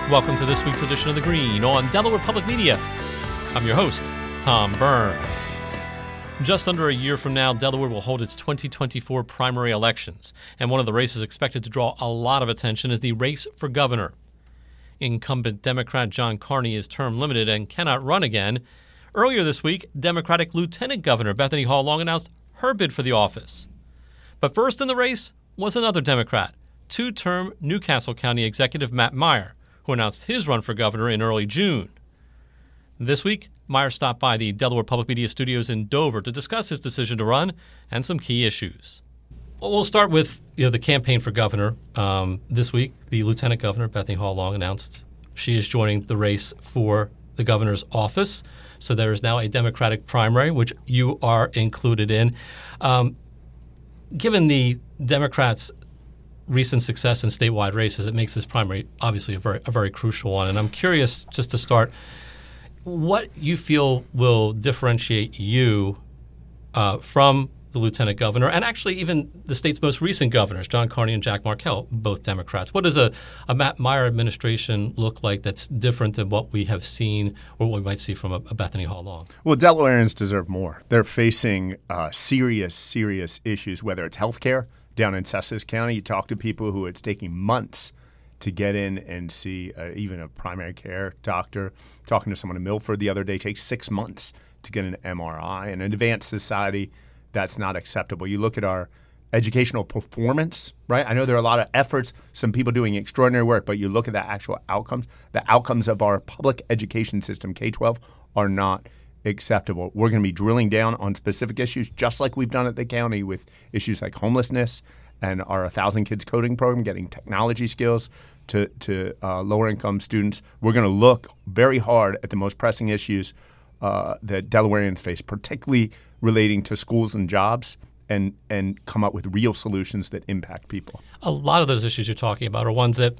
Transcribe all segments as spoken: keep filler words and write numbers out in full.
Welcome to this week's edition of The Green on Delaware Public Media. I'm your host, Tom Byrne. Just under a year from now, Delaware will hold its twenty twenty-four primary elections, and one of the races expected to draw a lot of attention is the race for governor. Incumbent Democrat John Carney is term limited and cannot run again. Earlier this week, Democratic Lieutenant Governor Bethany Hall Long announced her bid for the office. But first in the race was another Democrat, two-term Newcastle County Executive Matt Meyer, who announced his run for governor in early June. This week, Meyer stopped by the Delaware Public Media Studios in Dover to discuss his decision to run and some key issues. Well, we'll start with you know the campaign for governor. Um, this week, the Lieutenant Governor, Bethany Hall Long, announced she is joining the race for the governor's office. So there is now a Democratic primary, which you are included in. Um, given the Democrats' recent success in statewide races, it makes this primary obviously a very, a very crucial one. And I'm curious, just to start, what you feel will differentiate you uh, from the lieutenant governor and actually even the state's most recent governors, John Carney and Jack Markell, both Democrats. What does a, a Matt Meyer administration look like that's different than what we have seen or what we might see from a, a Bethany Hall Long? Well, Delawareans deserve more. They're facing uh, serious, serious issues, whether it's health care down in Sussex County. You talk to people who it's taking months to get in and see uh, even a primary care doctor. Talking to someone in Milford the other day, takes six months to get an M R I. In an advanced society, that's not acceptable. You look at our educational performance, right? I know there are a lot of efforts, some people doing extraordinary work, but you look at the actual outcomes. The outcomes of our public education system, K twelve, are not acceptable. We're going to be drilling down on specific issues, just like we've done at the county with issues like homelessness and our one thousand Kids Coding program, getting technology skills to, to uh, lower-income students. We're going to look very hard at the most pressing issues uh, that Delawareans face, particularly relating to schools and jobs, and, and come up with real solutions that impact people. A lot of those issues you're talking about are ones that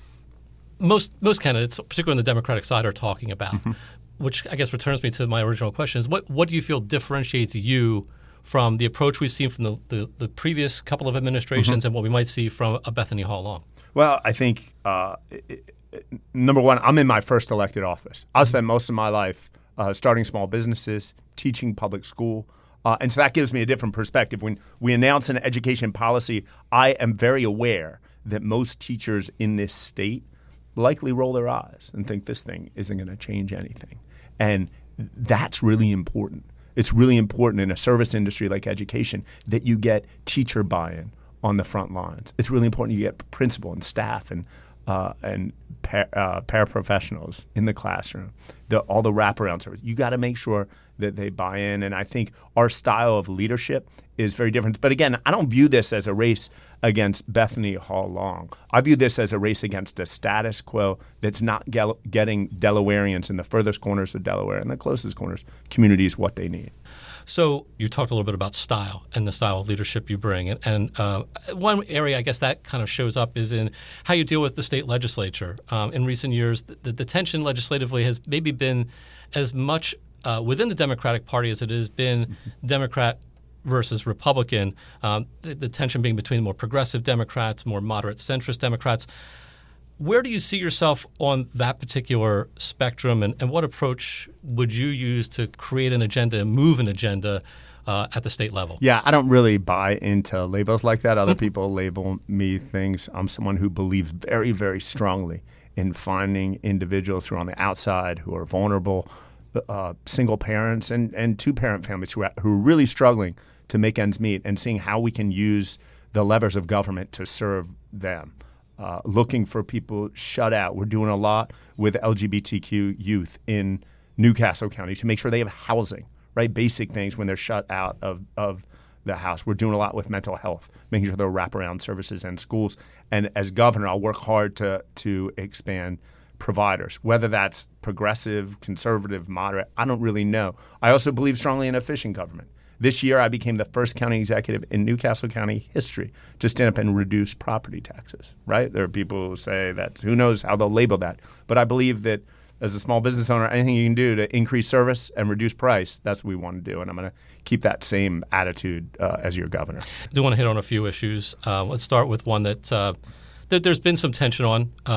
most most candidates, particularly on the Democratic side, are talking about, mm-hmm. which I guess returns me to my original question is what, what do you feel differentiates you from the approach we've seen from the, the, the previous couple of administrations mm-hmm. and what we might see from a Bethany Hall Long? Well, I think, uh, it, it, number one, I'm in my first elected office. I spent most of my life uh, starting small businesses, teaching public school, uh, and so that gives me a different perspective. When we announce an education policy, I am very aware that most teachers in this state likely roll their eyes and think this thing isn't going to change anything. And that's really important. It's really important in a service industry like education that you get teacher buy-in on the front lines. It's really important you get principal and staff and uh, and par- uh, paraprofessionals in the classroom, the, all the wraparound service. You got to make sure that they buy in. And I think our style of leadership is very different. But again, I don't view this as a race against Bethany Hall Long. I view this as a race against a status quo that's not gel- getting Delawareans in the furthest corners of Delaware and the closest corners communities what they need. So you talked a little bit about style and the style of leadership you bring. And, and uh, one area I guess that kind of shows up is in how you deal with the state legislature. Um, in recent years, the, the tension legislatively has maybe been as much uh, within the Democratic Party as it has been mm-hmm. Democrat versus Republican, um, the, the tension being between more progressive Democrats, more moderate centrist Democrats. Where do you see yourself on that particular spectrum, and, and what approach would you use to create an agenda and move an agenda uh, at the state level? Yeah, I don't really buy into labels like that. Other people label me things. I'm someone who believes very, very strongly in finding individuals who are on the outside, who are vulnerable, uh, single parents and, and two-parent families who are, who are really struggling to make ends meet, and seeing how we can use the levers of government to serve them. Uh, looking for people shut out. We're doing a lot with L G B T Q youth in Newcastle County to make sure they have housing, right? Basic things when they're shut out of, of the house. We're doing a lot with mental health, making sure there are wraparound services and schools. And as governor, I'll work hard to to expand providers, whether that's progressive, conservative, moderate. I don't really know. I also believe strongly in efficient government. This year, I became the first county executive in Newcastle County history to stand up and reduce property taxes, right? There are people who say that who knows how they'll label that. But I believe that as a small business owner, anything you can do to increase service and reduce price, that's what we want to do. And I'm going to keep that same attitude uh, as your governor. I do want to hit on a few issues. Uh, let's start with one that, uh, that there's been some tension on, uh,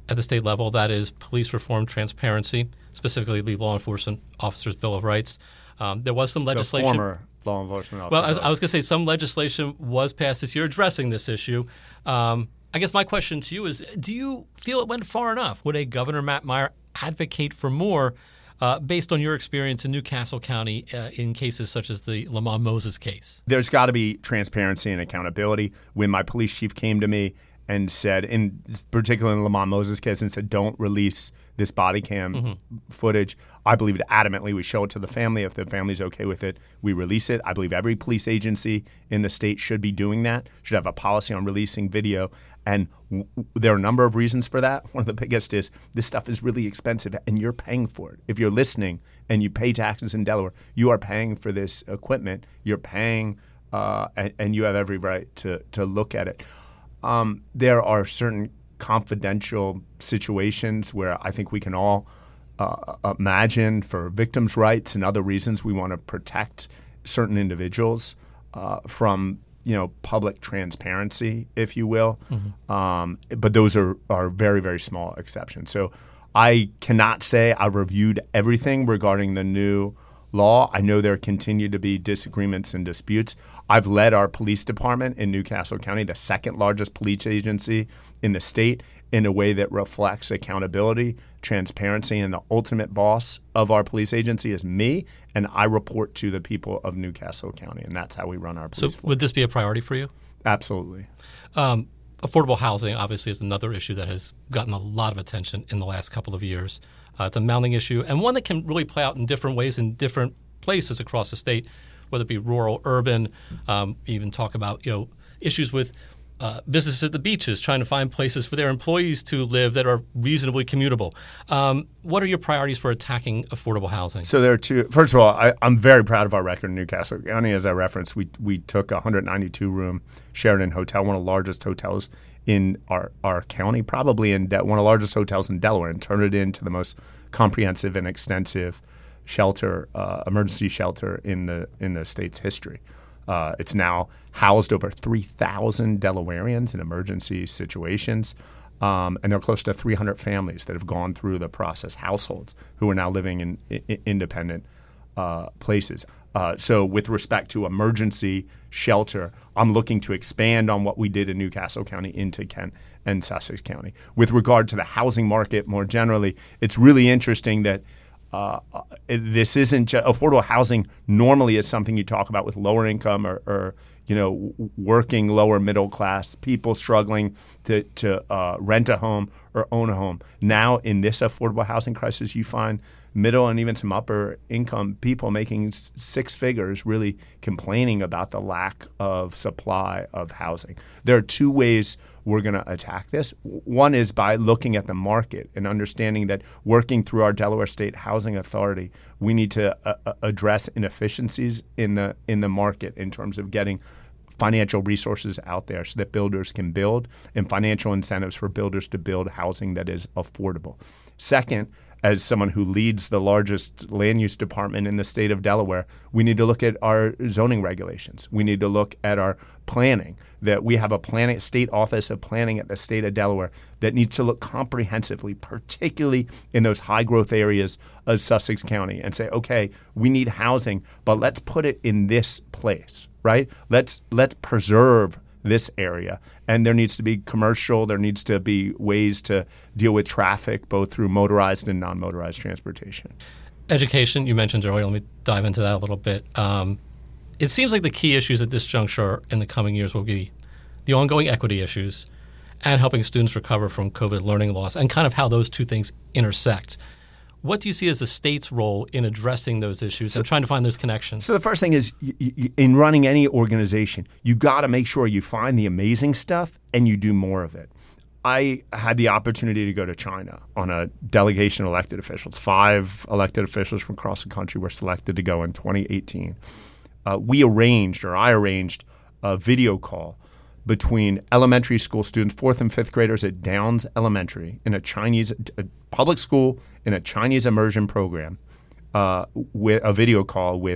at the state level. That is police reform transparency, specifically the Law Enforcement Officers Bill of Rights. Um, there was some legislation. The former law enforcement officer. Well, I was, I was going to say some legislation was passed this year addressing this issue. Um, I guess my question to you is, do you feel it went far enough? Would a Governor Matt Meyer advocate for more uh, based on your experience in New Castle County uh, in cases such as the Lamont Moses case? There's got to be transparency and accountability. When my police chief came to me and said, in particular in the Lamont Moses case, and said, don't release this body cam mm-hmm. footage, I believe it adamantly. We show it to the family. If the family's okay with it, we release it. I believe every police agency in the state should be doing that, should have a policy on releasing video. And w- there are a number of reasons for that. One of the biggest is this stuff is really expensive and you're paying for it. If you're listening and you pay taxes in Delaware, you are paying for this equipment. You're paying uh, and, and you have every right to, to look at it. Um, there are certain confidential situations where I think we can all uh, imagine, for victims' rights and other reasons, we want to protect certain individuals uh, from, you know, public transparency, if you will. Mm-hmm. Um, but those are, are very, very small exceptions. So I cannot say I've reviewed everything regarding the new law. I know there continue to be disagreements and disputes. I've led our police department in New Castle County, the second largest police agency in the state, in a way that reflects accountability, transparency, and the ultimate boss of our police agency is me, and I report to the people of New Castle County, and that's how we run our police So force. Would this be a priority for you? Absolutely. Um, affordable housing, obviously, is another issue that has gotten a lot of attention in the last couple of years. Uh, it's a mounting issue, and one that can really play out in different ways in different places across the state, whether it be rural, urban. Um, even talk about you know issues with uh, businesses at the beaches trying to find places for their employees to live that are reasonably commutable. Um, what are your priorities for attacking affordable housing? So there are two. First of all, I, I'm very proud of our record in New Castle County. As I referenced, we we took a one hundred ninety-two room Sheraton Hotel, one of the largest hotels in our, our county, probably in De- one of the largest hotels in Delaware, and turned it into the most comprehensive and extensive shelter, uh, emergency shelter in the in the state's history. Uh, it's now housed over three thousand Delawareans in emergency situations, um, and there are close to three hundred families that have gone through the process, households who are now living in, in independent uh, places. Uh, so with respect to emergency shelter, I'm looking to expand on what we did in New Castle County into Kent and Sussex County. With regard to the housing market more generally, it's really interesting that Uh, this isn't just, affordable housing normally is something you talk about with lower income or, or you know, working lower middle class people struggling to, to uh, rent a home or own a home. Now in this affordable housing crisis, you find middle and even some upper income people making s- six figures really complaining about the lack of supply of housing. There are two ways we're going to attack this. One is by looking at the market and understanding that working through our Delaware State Housing Authority, we need to uh, address inefficiencies in the in the market in terms of getting financial resources out there so that builders can build and financial incentives for builders to build housing that is affordable. Second, as someone who leads the largest land use department in the state of Delaware, we need to look at our zoning regulations. We need to look at our planning, that we have a planning, state office of planning at the state of Delaware that needs to look comprehensively, particularly in those high growth areas of Sussex County, and say, okay, we need housing, but let's put it in this place, right? Let's let's preserve this area. And there needs to be commercial, there needs to be ways to deal with traffic, both through motorized and non-motorized transportation. Education, you mentioned earlier. Let me dive into that a little bit. Um, it seems like the key issues at this juncture in the coming years will be the ongoing equity issues and helping students recover from COVID learning loss, and kind of how those two things intersect. What do you see as the state's role in addressing those issues so, and trying to find those connections? So the first thing is, y- y- in running any organization, you got to make sure you find the amazing stuff and you do more of it. I had the opportunity to go to China on a delegation of elected officials. Five elected officials from across the country were selected to go in twenty eighteen. Uh, we arranged, or I arranged, a video call between elementary school students, fourth and fifth graders at Downs Elementary, in a Chinese a public school in a Chinese immersion program, uh, with a video call with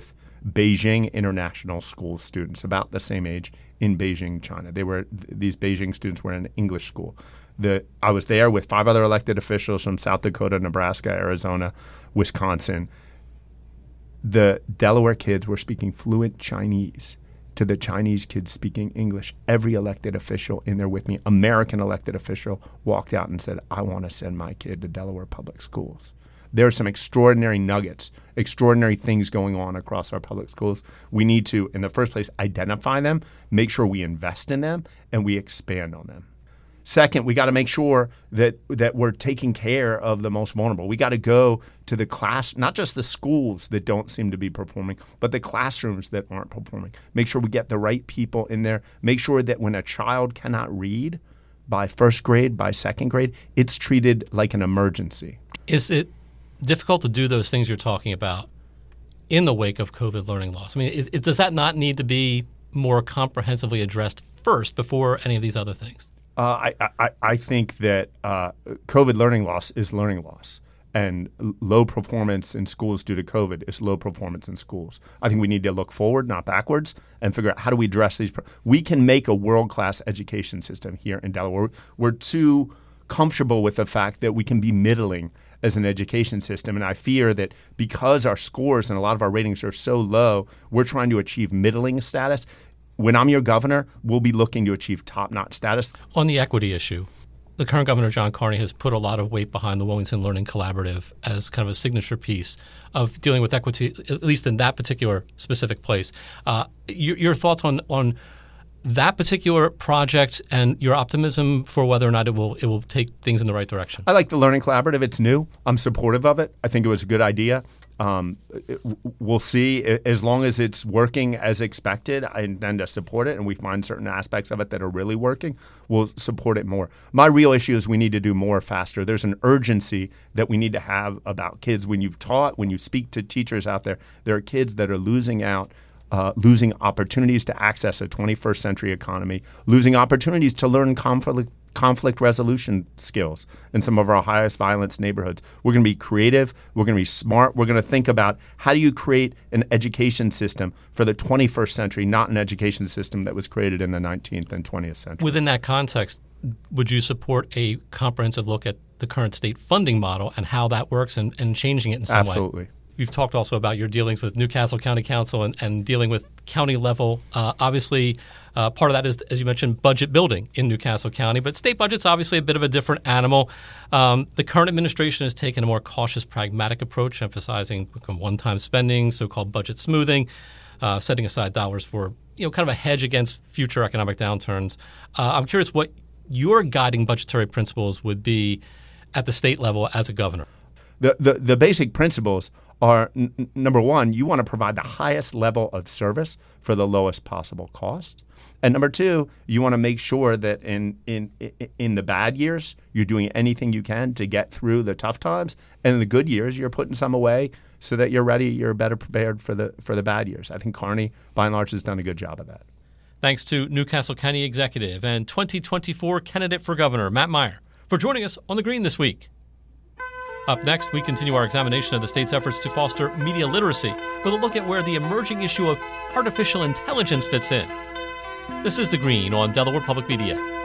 Beijing International School students, about the same age, in Beijing, China. They were these Beijing students were in an English school. The I was there with five other elected officials from South Dakota, Nebraska, Arizona, Wisconsin. The Delaware kids were speaking fluent Chinese to the Chinese kids speaking English. Every elected official in there with me, American elected official, walked out and said, I want to send my kid to Delaware Public Schools. There are some extraordinary nuggets, extraordinary things going on across our public schools. We need to, in the first place, identify them, make sure we invest in them, and we expand on them. Second, we got to make sure that that we're taking care of the most vulnerable. We got to go to the class, not just the schools that don't seem to be performing, but the classrooms that aren't performing. Make sure we get the right people in there. Make sure that when a child cannot read by first grade, by second grade, it's treated like an emergency. Is it difficult to do those things you're talking about in the wake of COVID learning loss? I mean, is, is, does that not need to be more comprehensively addressed first before any of these other things? Uh, I, I, I think that uh, COVID learning loss is learning loss, and low performance in schools due to COVID is low performance in schools. I think we need to look forward, not backwards, and figure out how do we address these. Pro- we can make a world-class education system here in Delaware. We're too comfortable with the fact that we can be middling as an education system, and I fear that because our scores and a lot of our ratings are so low, we're trying to achieve middling status. When I'm your governor, we'll be looking to achieve top-notch status. On the equity issue, the current governor, John Carney, has put a lot of weight behind the Wilmington Learning Collaborative as kind of a signature piece of dealing with equity, at least in that particular specific place. Uh, your, your thoughts on on that particular project and your optimism for whether or not it will it will take things in the right direction? I like the Learning Collaborative. It's new. I'm supportive of it. I think it was a good idea. Um, it, we'll see. As long as it's working as expected, I intend to support it, and we find certain aspects of it that are really working, we'll support it more. My real issue is we need to do more faster. There's an urgency that we need to have about kids. When you've taught, when you speak to teachers out there, there are kids that are losing out, uh, losing opportunities to access a twenty-first century economy, losing opportunities to learn conflict conflict resolution skills in some of our highest violence neighborhoods. We're going to be creative. We're going to be smart. We're going to think about how do you create an education system for the twenty-first century, not an education system that was created in the nineteenth and twentieth century. Within that context, would you support a comprehensive look at the current state funding model and how that works and, and changing it in some Absolutely. way? You've talked also about your dealings with Newcastle County Council and, and dealing with county level. Uh, obviously, uh, part of that is, as you mentioned, budget building in Newcastle County. But state budget's obviously a bit of a different animal. Um, the current administration has taken a more cautious, pragmatic approach, emphasizing one-time spending, so-called budget smoothing, uh, setting aside dollars for you know kind of a hedge against future economic downturns. Uh, I'm curious what your guiding budgetary principles would be at the state level as a governor. The, the, the basic principles are, n- number one, you want to provide the highest level of service for the lowest possible cost. And number two, you want to make sure that in, in, in the bad years, you're doing anything you can to get through the tough times. And in the good years, you're putting some away so that you're ready, you're better prepared for the, for the bad years. I think Carney, by and large, has done a good job of that. Thanks to Newcastle County Executive and twenty twenty-four candidate for governor, Matt Meyer, for joining us on The Green this week. Up next, we continue our examination of the state's efforts to foster media literacy with a look at where the emerging issue of artificial intelligence fits in. This is The Green on Delaware Public Media.